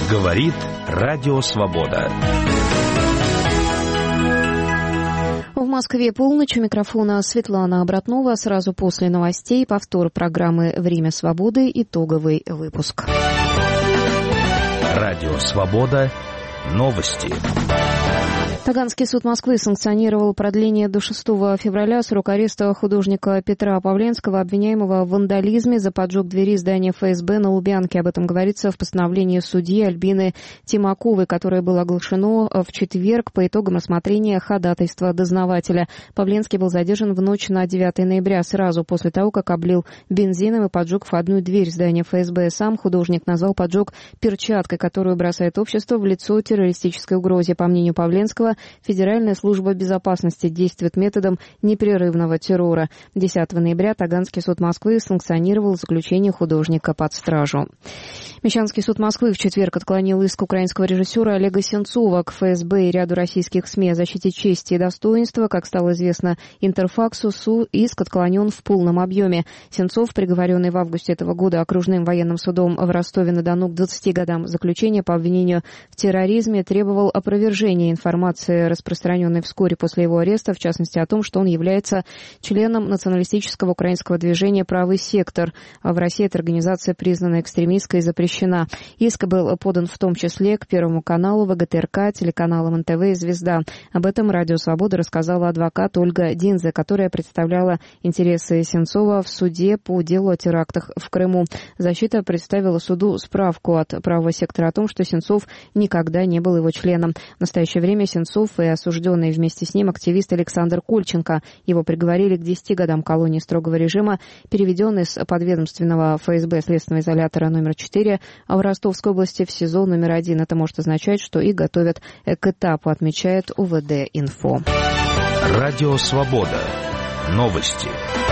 Говорит Радио Свобода. В Москве полночь. У микрофона Светлана Обратнова. Сразу после новостей повтор программы «Время свободы». Итоговый выпуск. Радио Свобода. Новости. Таганский суд Москвы санкционировал продление до 6 февраля срок ареста художника Петра Павленского, обвиняемого в вандализме за поджог двери здания ФСБ на Лубянке. Об этом говорится в постановлении судьи Альбины Тимаковой, которое было оглашено в четверг по итогам рассмотрения ходатайства дознавателя. Павленский был задержан в ночь на 9 ноября, сразу после того, как облил бензином и поджег входную дверь здания ФСБ. Сам художник назвал поджог перчаткой, которую бросает общество в лицо террористической угрозе. По мнению Павленского, Федеральная служба безопасности действует методом непрерывного террора. 10 ноября Таганский суд Москвы санкционировал заключение художника под стражу. Мещанский суд Москвы в четверг отклонил иск украинского режиссера Олега Сенцова к ФСБ и ряду российских СМИ о защите чести и достоинства. Как стало известно Интерфаксу, иск отклонен в полном объеме. Сенцов, приговоренный в августе этого года окружным военным судом в Ростове-на-Дону к 20 годам заключения по обвинению в терроризме, требовал опровержения информации, распространенной вскоре после его ареста, в частности о том, что он является членом националистического украинского движения «Правый сектор». В России эта организация признана экстремистской и запрещена. Иск был подан в том числе к Первому каналу, ВГТРК, телеканалам НТВ и «Звезда». Об этом Радио Свобода рассказала адвокат Ольга Динзе, которая представляла интересы Сенцова в суде по делу о терактах в Крыму. Защита представила суду справку от Правого сектора о том, что Сенцов никогда не был его членом. В настоящее время Сенцов и осужденный вместе с ним активист Александр Кольченко. Его приговорили к 10 годам колонии строгого режима, переведен из подведомственного ФСБ следственного изолятора номер 4 в Ростовской области в СИЗО номер 1. Это может означать, что и готовят к этапу, отмечает УВД-Инфо. Радио Свобода. Новости.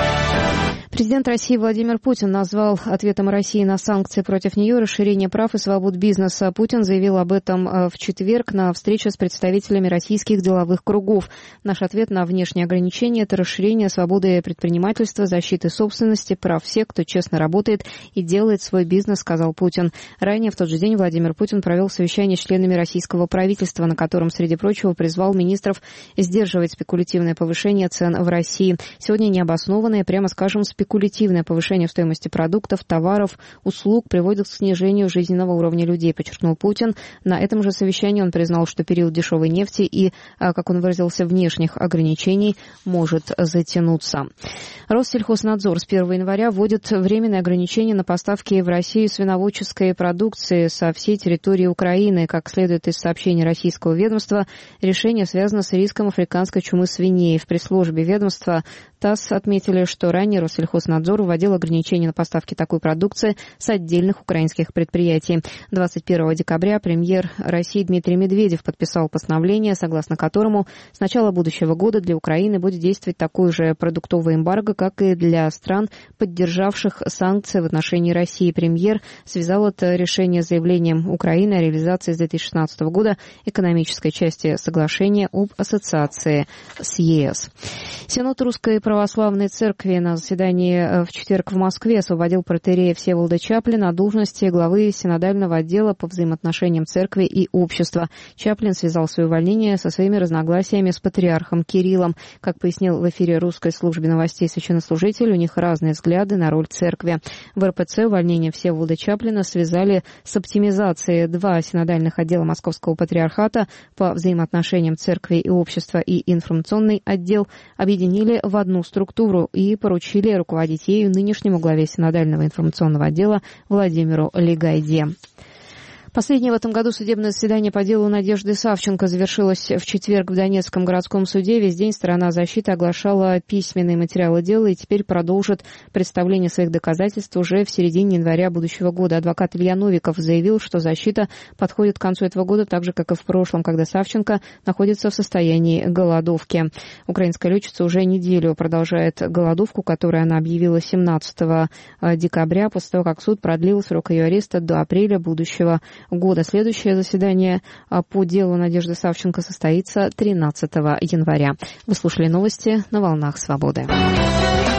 Президент России Владимир Путин назвал ответом России на санкции против нее расширение прав и свобод бизнеса. Путин заявил об этом в четверг на встрече с представителями российских деловых кругов. Наш ответ на внешние ограничения – это расширение свободы предпринимательства, защиты собственности, прав всех, кто честно работает и делает свой бизнес, сказал Путин. Ранее в тот же день Владимир Путин провел совещание с членами российского правительства, на котором, среди прочего, призвал министров сдерживать спекулятивное повышение цен в России. Сегодня необоснованное, прямо скажем, спекулятивное повышение стоимости продуктов, товаров, услуг приводит к снижению жизненного уровня людей, подчеркнул Путин. На этом же совещании он признал, что период дешевой нефти и, как он выразился, внешних ограничений может затянуться. Россельхознадзор с 1 января вводит временные ограничения на поставки в Россию свиноводческой продукции со всей территории Украины. Как следует из сообщений российского ведомства, решение связано с риском африканской чумы свиней. В пресс-службе ведомства ТАСС отметили, что ранее Россельхознадзор вводил ограничения на поставки такой продукции с отдельных украинских предприятий. 21 декабря премьер России Дмитрий Медведев подписал постановление, согласно которому с начала будущего года для Украины будет действовать такое же продуктовое эмбарго, как и для стран, поддержавших санкции в отношении России. Премьер связал это решение с заявлением Украины о реализации с 2016 года экономической части соглашения об ассоциации с ЕС. Синод Русской Православной Церкви на заседании в четверг в Москве освободил протоиерея Всеволода Чаплина от должности главы синодального отдела по взаимоотношениям церкви и общества. Чаплин связал свое увольнение со своими разногласиями с патриархом Кириллом. Как пояснил в эфире Русской службы новостей священнослужитель, у них разные взгляды на роль церкви. В РПЦ увольнение Всеволода Чаплина связали с оптимизацией. Два синодальных отдела Московского патриархата по взаимоотношениям церкви и общества и информационный отдел объединили в одну структуру и поручили руководить ею нынешнему главе синодального информационного отдела Владимиру Легайде. Последнее в этом году судебное заседание по делу Надежды Савченко завершилось в четверг в Донецком городском суде. Весь день сторона защиты оглашала письменные материалы дела и теперь продолжит представление своих доказательств уже в середине января будущего года. Адвокат Илья Новиков заявил, что защита подходит к концу этого года так же, как и в прошлом, когда Савченко находится в состоянии голодовки. Украинская летчица уже неделю продолжает голодовку, которую она объявила 17 декабря, после того, как суд продлил срок ее ареста до апреля будущего года. Следующее заседание по делу Надежды Савченко состоится 13 января. Вы слушали новости на волнах Свободы.